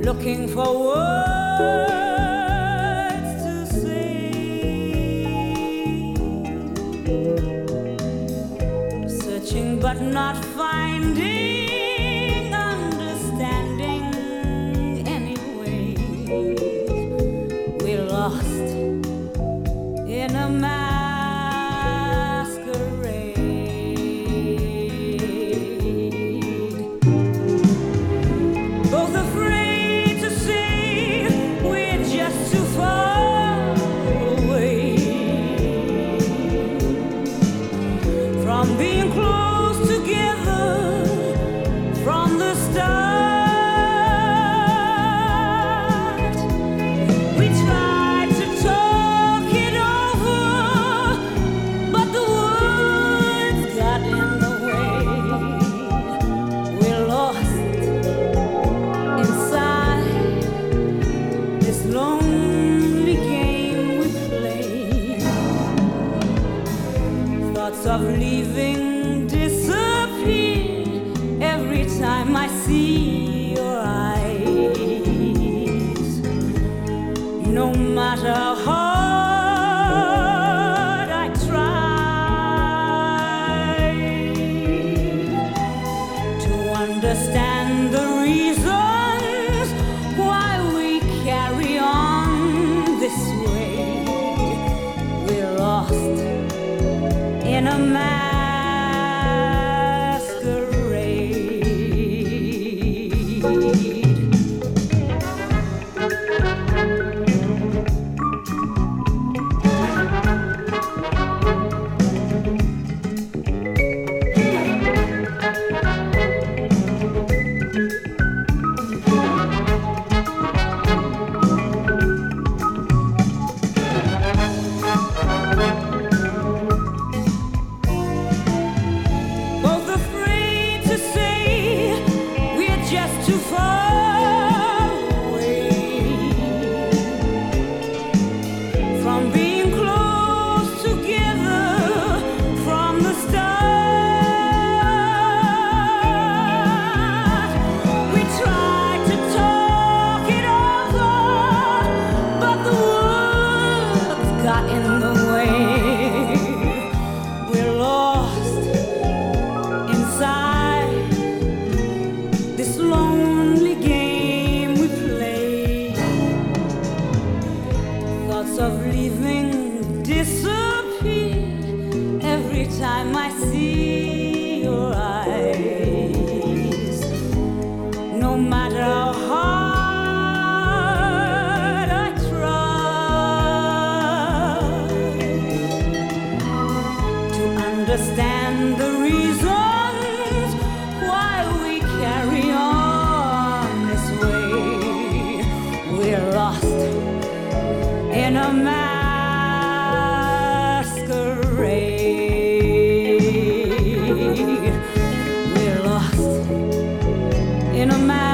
looking for words to say, searching but not finding understanding anyway. We're lost in a both afraid to say we're just too far away from being close together from the start. We tried to talk it over, but the words got in the way. We're lost lonely game we play. Thoughts of leaving disappear every time I see your eyes. No matter how hard I try to understand the reasons why we carry on this way. We're lost in a masquerade. Too far away from being close together from the start. We tried to talk it over, but the words got in the way. We're lost inside this lonely game we play. Thoughts of leaving disappear every time I see your eyes. No matter how hard I try to understand the reasons why we carry on this way. We're lost in a masquerade. We're lost in a masquerade.